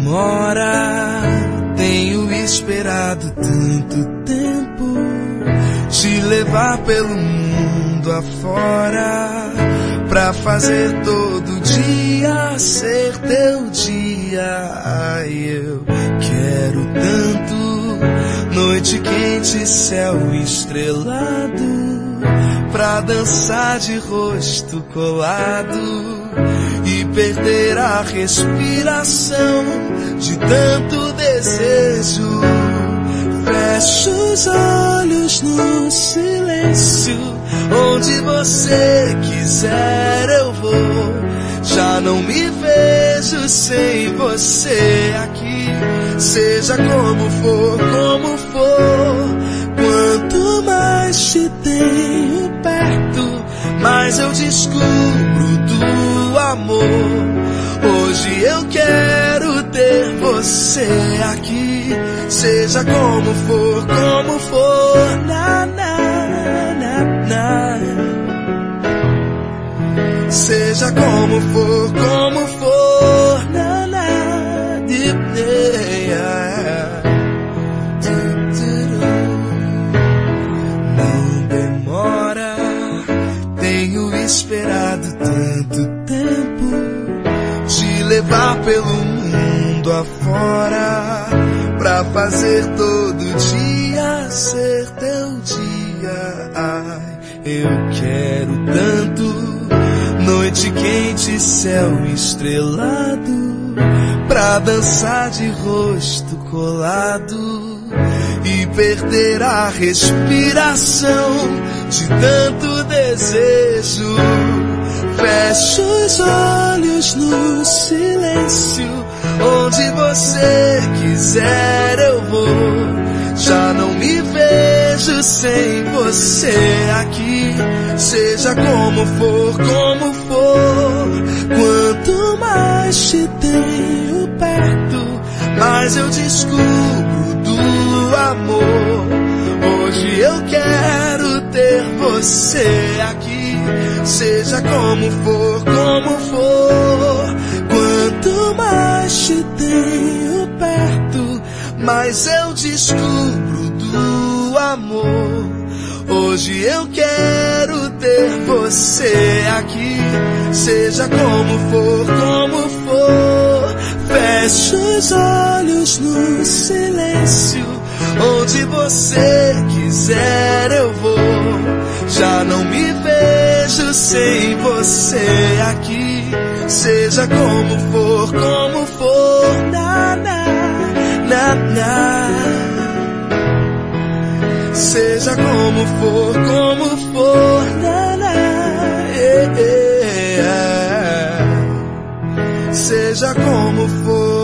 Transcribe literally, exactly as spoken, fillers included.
demora. Tenho esperado tanto tempo te levar pelo mundo afora, pra fazer todo dia ser teu dia. Ai, eu quero tanto, noite quente, céu estrelado, pra dançar de rosto colado e perder a respiração de tanto desejo. Fecho os olhos no silêncio, onde você quiser eu vou. Já não me vejo sem você aqui, seja como for, como for. Quanto mais te tenho perto, mais eu descubro do amor. Hoje eu quero ter você aqui, seja como for, como for. Na, na, na, na. Seja como for, como for. Na, na, de, de, yeah. Não demora, tenho esperado tanto tempo te levar pelo mundo afora, pra fazer todo dia ser teu dia. Ai, eu quero tanto, noite quente, céu estrelado, pra dançar de rosto colado e perder a respiração de tanto desejo. Fecho os olhos no silêncio, onde você quiser eu vou. Já não me vejo sem você aqui, seja como for, como for. Quanto mais te tenho perto, mais eu descubro do amor. Hoje eu quero ter você aqui, seja como for, como for. Quanto mais te tenho perto, mais eu descubro do amor. Hoje eu quero ter você aqui, seja como for, como for. Fecho os olhos no silêncio, onde você quiser eu vou. Já não me vejo sem você aqui, seja como for, como for. Na, na, na, na. Seja como for, como for. Na, na, yeah, yeah. Seja como for.